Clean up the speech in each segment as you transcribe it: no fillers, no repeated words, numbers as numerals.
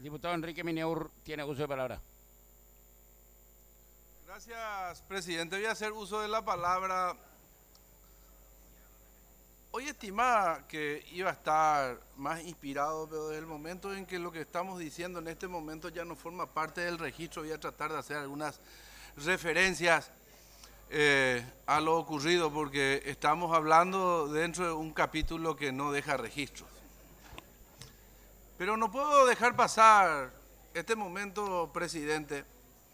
Diputado Enrique Mineur tiene uso de palabra. Gracias, presidente. Voy a hacer uso de la palabra. Hoy estimaba que iba a estar más inspirado, pero desde el momento en que lo que estamos diciendo en este momento ya no forma parte del registro, voy a tratar de hacer algunas referencias a lo ocurrido, porque estamos hablando dentro de un capítulo que no deja registros. Pero no puedo dejar pasar este momento, presidente,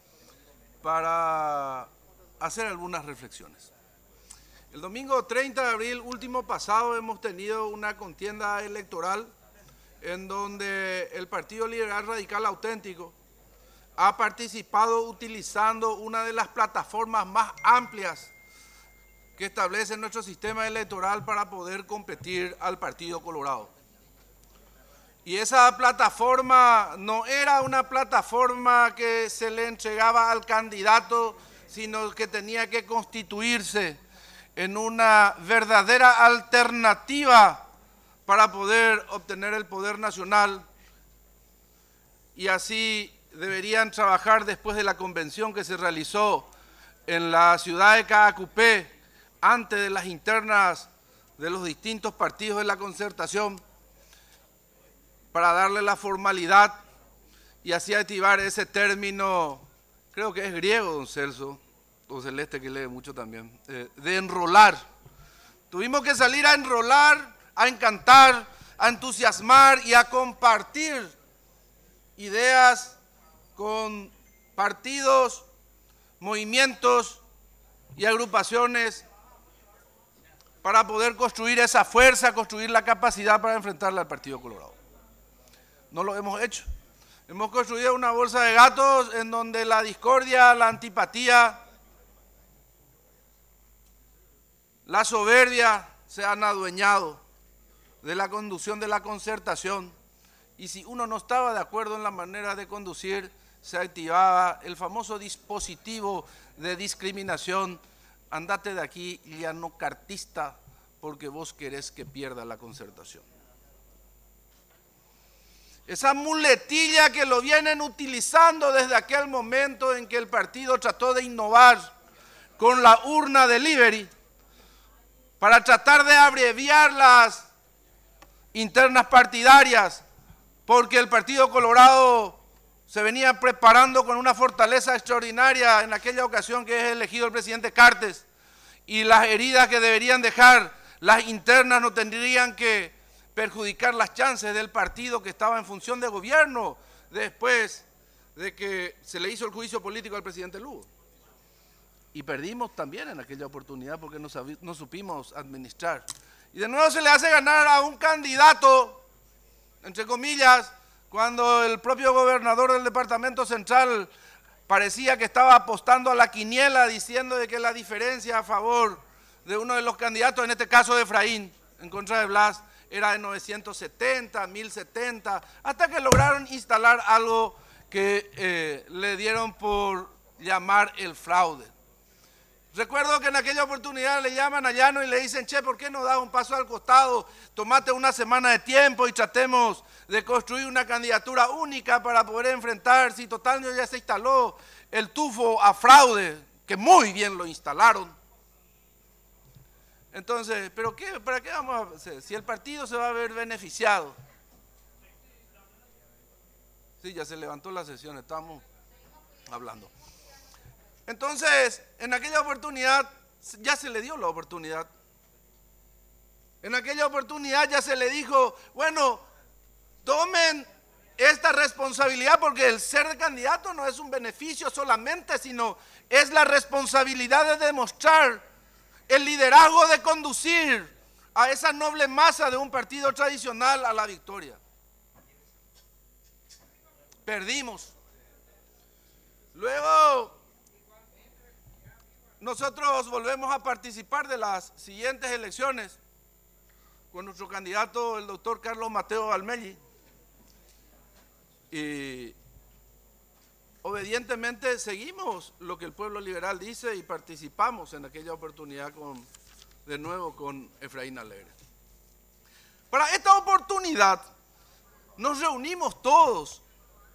para hacer algunas reflexiones. El domingo 30 de abril último pasado hemos tenido una contienda electoral en donde el Partido Liberal Radical Auténtico ha participado utilizando una de las plataformas más amplias que establece nuestro sistema electoral para poder competir al Partido Colorado. Y esa plataforma no era una plataforma que se le entregaba al candidato, sino que tenía que constituirse en una verdadera alternativa para poder obtener el poder nacional. Y así deberían trabajar después de la convención que se realizó en la ciudad de Caacupé, antes de las internas de los distintos partidos de la concertación, para darle la formalidad y así activar ese término, creo que es griego, don Celso, o Celeste, que lee mucho también, de enrolar. Tuvimos que salir a enrolar, a encantar, a entusiasmar y a compartir ideas con partidos, movimientos y agrupaciones para poder construir esa fuerza, construir la capacidad para enfrentarle al Partido Colorado. No lo hemos hecho. Hemos construido una bolsa de gatos en donde la discordia, la antipatía, la soberbia se han adueñado de la conducción de la concertación, y si uno no estaba de acuerdo en la manera de conducir, se activaba el famoso dispositivo de discriminación: andate de aquí, llanocartista, porque vos querés que pierda la concertación. Esa muletilla que lo vienen utilizando desde aquel momento en que el partido trató de innovar con la urna delivery para tratar de abreviar las internas partidarias, porque el Partido Colorado se venía preparando con una fortaleza extraordinaria en aquella ocasión que es elegido el presidente Cartes, y las heridas que deberían dejar las internas no tendrían que perjudicar las chances del partido que estaba en función de gobierno después de que se le hizo el juicio político al presidente Lugo. Y perdimos también en aquella oportunidad porque no supimos administrar. Y de nuevo se le hace ganar a un candidato, entre comillas, cuando el propio gobernador del departamento central parecía que estaba apostando a la quiniela, diciendo de que la diferencia a favor de uno de los candidatos, en este caso de Efraín, en contra de Blas, era de 970, 1070, hasta que lograron instalar algo que le dieron por llamar el fraude. Recuerdo que en aquella oportunidad le llaman a Llano y le dicen: che, ¿por qué no das un paso al costado? Tomate una semana de tiempo y tratemos de construir una candidatura única para poder enfrentar, si total ya se instaló el tufo a fraude, que muy bien lo instalaron. Entonces, ¿pero qué? ¿Para qué vamos a hacer? Si el partido se va a ver beneficiado. Sí, ya se levantó la sesión, estamos hablando. Entonces, en aquella oportunidad, ya se le dio la oportunidad. En aquella oportunidad ya se le dijo: bueno, tomen esta responsabilidad, porque el ser candidato no es un beneficio solamente, sino es la responsabilidad de demostrar el liderazgo, de conducir a esa noble masa de un partido tradicional a la victoria. Perdimos. Luego nosotros volvemos a participar de las siguientes elecciones con nuestro candidato, el doctor Carlos Mateo Almelli, y obedientemente seguimos lo que el pueblo liberal dice y participamos en aquella oportunidad de nuevo con Efraín Alegre. Para esta oportunidad nos reunimos todos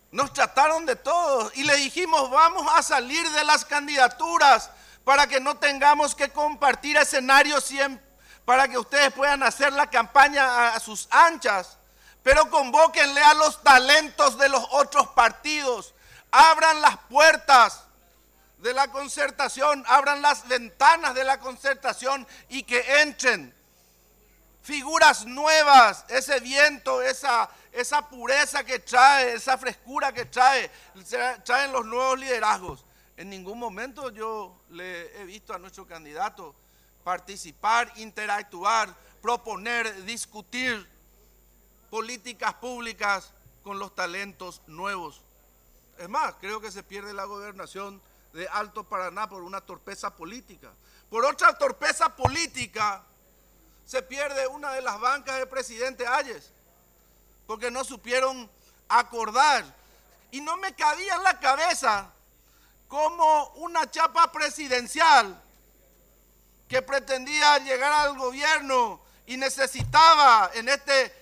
Nos trataron de todo y le dijimos, vamos a salir de las candidaturas para que no tengamos que compartir escenarios para que ustedes puedan hacer la campaña a sus anchas. Pero convóquenle a los talentos de los otros partidos, abran las puertas de la concertación, abran las ventanas de la concertación y que entren figuras nuevas, ese viento, esa pureza que trae, esa frescura que traen los nuevos liderazgos. En ningún momento yo le he visto a nuestro candidato participar, interactuar, proponer, discutir políticas públicas con los talentos nuevos. Es más, creo que se pierde la gobernación de Alto Paraná por una torpeza política. Por otra torpeza política se pierde una de las bancas del presidente Hayes, porque no supieron acordar. Y no me cabía en la cabeza cómo una chapa presidencial que pretendía llegar al gobierno y necesitaba en este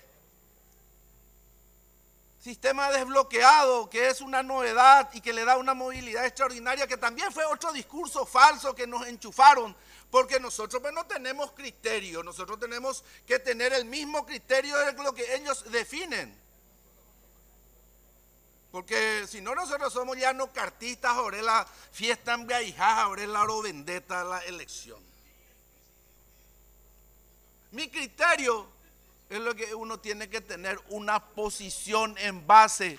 sistema desbloqueado, que es una novedad y que le da una movilidad extraordinaria, que también fue otro discurso falso que nos enchufaron, porque nosotros pues no tenemos criterio, nosotros tenemos que tener el mismo criterio de lo que ellos definen. Porque si no, nosotros somos ya no cartistas, ahora la fiesta en Viaijá, ahora la oro vendetta la elección. Mi criterio es lo que uno tiene que tener una posición en base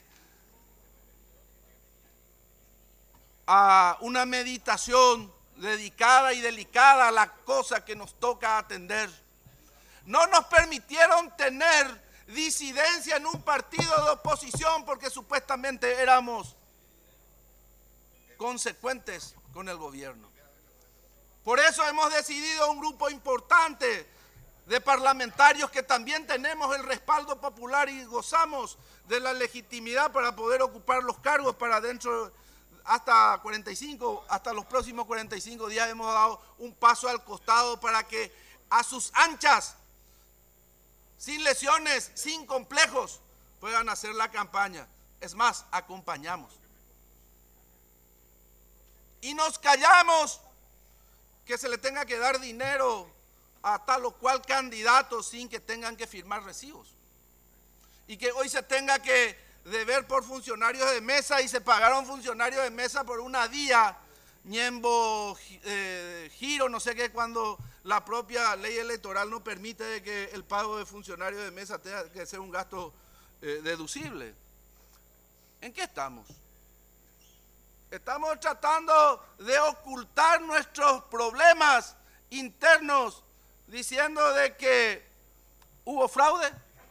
a una meditación dedicada y delicada a la cosa que nos toca atender. No nos permitieron tener disidencia en un partido de oposición porque supuestamente éramos consecuentes con el gobierno. Por eso hemos decidido un grupo importante de parlamentarios que también tenemos el respaldo popular y gozamos de la legitimidad para poder ocupar los cargos para dentro hasta los próximos 45 días hemos dado un paso al costado para que a sus anchas, sin lesiones, sin complejos, puedan hacer la campaña. Es más, acompañamos. Y nos callamos que se le tenga que dar dinero a tal o cual candidato sin que tengan que firmar recibos. Y que hoy se tenga que deber por funcionarios de mesa y se pagaron funcionarios de mesa por una día, ñembo, giro, no sé qué, cuando la propia ley electoral no permite de que el pago de funcionarios de mesa tenga que ser un gasto deducible. ¿En qué estamos? Estamos tratando de ocultar nuestros problemas internos diciendo de que hubo fraude.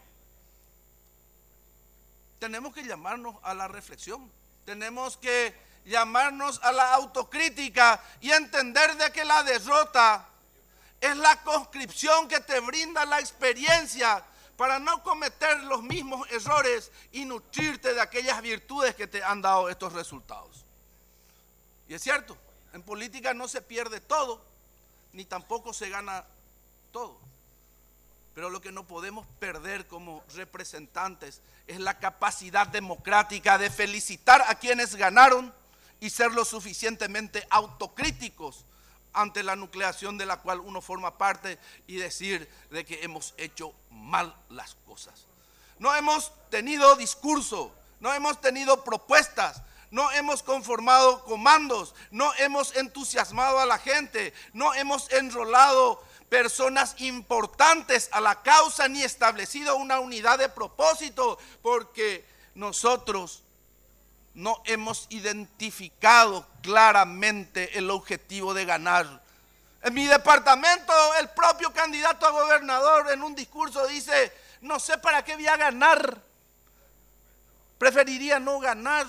Tenemos que llamarnos a la reflexión, tenemos que llamarnos a la autocrítica y entender de que la derrota es la conscripción que te brinda la experiencia para no cometer los mismos errores y nutrirte de aquellas virtudes que te han dado estos resultados. Y es cierto, en política no se pierde todo, ni tampoco se gana todo. Pero lo que no podemos perder como representantes es la capacidad democrática de felicitar a quienes ganaron y ser lo suficientemente autocríticos ante la nucleación de la cual uno forma parte y decir de que hemos hecho mal las cosas. No hemos tenido discurso, no hemos tenido propuestas, no hemos conformado comandos, no hemos entusiasmado a la gente, no hemos enrolado personas importantes a la causa ni establecido una unidad de propósito, porque nosotros no hemos identificado claramente el objetivo de ganar. En mi departamento, el propio candidato a gobernador en un discurso dice: no sé para qué voy a ganar, preferiría no ganar.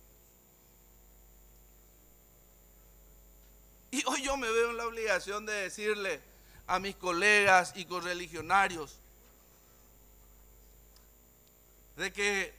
Y hoy yo me veo en la obligación de decirle a mis colegas y correligionarios de que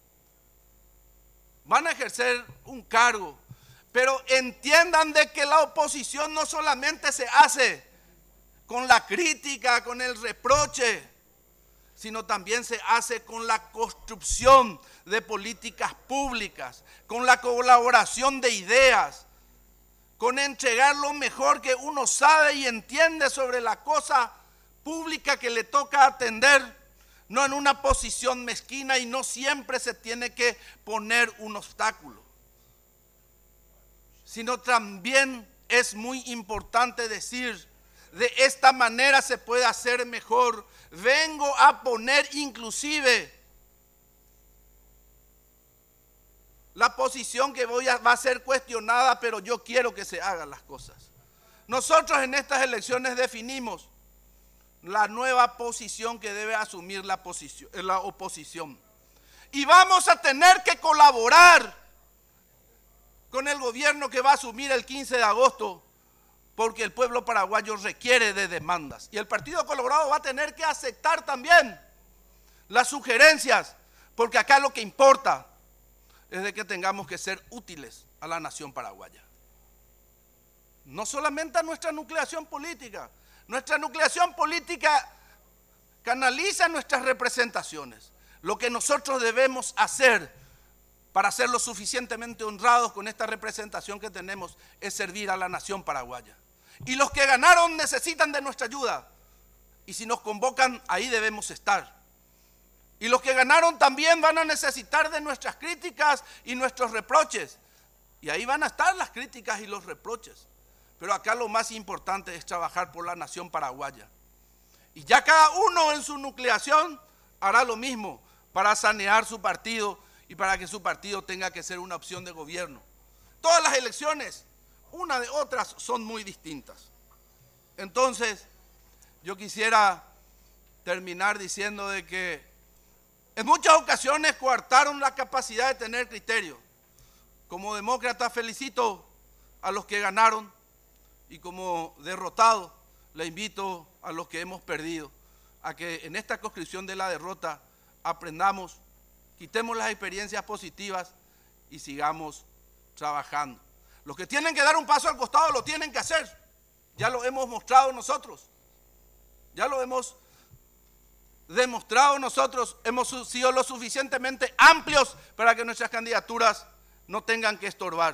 van a ejercer un cargo, pero entiendan de que la oposición no solamente se hace con la crítica, con el reproche, sino también se hace con la construcción de políticas públicas, con la colaboración de ideas, con entregar lo mejor que uno sabe y entiende sobre la cosa pública que le toca atender, no en una posición mezquina, y no siempre se tiene que poner un obstáculo, sino también es muy importante decir: de esta manera se puede hacer mejor. Vengo a poner inclusive la posición que va a ser cuestionada, pero yo quiero que se hagan las cosas. Nosotros en estas elecciones definimos la nueva posición que debe asumir la oposición. Y vamos a tener que colaborar con el gobierno que va a asumir el 15 de agosto, porque el pueblo paraguayo requiere de demandas. Y el Partido Colorado va a tener que aceptar también las sugerencias, porque acá lo que importa es de que tengamos que ser útiles a la nación paraguaya. No solamente a nuestra nucleación política. Nuestra nucleación política canaliza nuestras representaciones. Lo que nosotros debemos hacer para ser lo suficientemente honrados con esta representación que tenemos es servir a la nación paraguaya. Y los que ganaron necesitan de nuestra ayuda. Y si nos convocan, ahí debemos estar. Y los que ganaron también van a necesitar de nuestras críticas y nuestros reproches. Y ahí van a estar las críticas y los reproches. Pero acá lo más importante es trabajar por la nación paraguaya. Y ya cada uno en su nucleación hará lo mismo para sanear su partido y para que su partido tenga que ser una opción de gobierno. Todas las elecciones, una de otras, son muy distintas. Entonces, yo quisiera terminar diciendo de que en muchas ocasiones coartaron la capacidad de tener criterio. Como demócrata felicito a los que ganaron, y como derrotado le invito a los que hemos perdido a que en esta conscripción de la derrota aprendamos, quitemos las experiencias positivas y sigamos trabajando. Los que tienen que dar un paso al costado lo tienen que hacer. Ya lo hemos mostrado nosotros. Ya lo hemos demostrado nosotros. Hemos sido lo suficientemente amplios para que nuestras candidaturas no tengan que estorbar.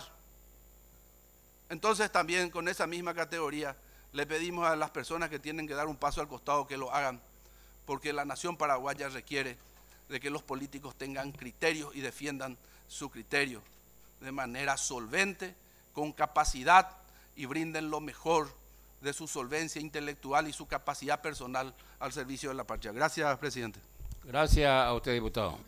Entonces también con esa misma categoría le pedimos a las personas que tienen que dar un paso al costado que lo hagan, porque la nación paraguaya requiere de que los políticos tengan criterios y defiendan su criterio de manera solvente, con capacidad, y brinden lo mejor de su solvencia intelectual y su capacidad personal al servicio de la patria. Gracias, presidente. Gracias a usted, diputado.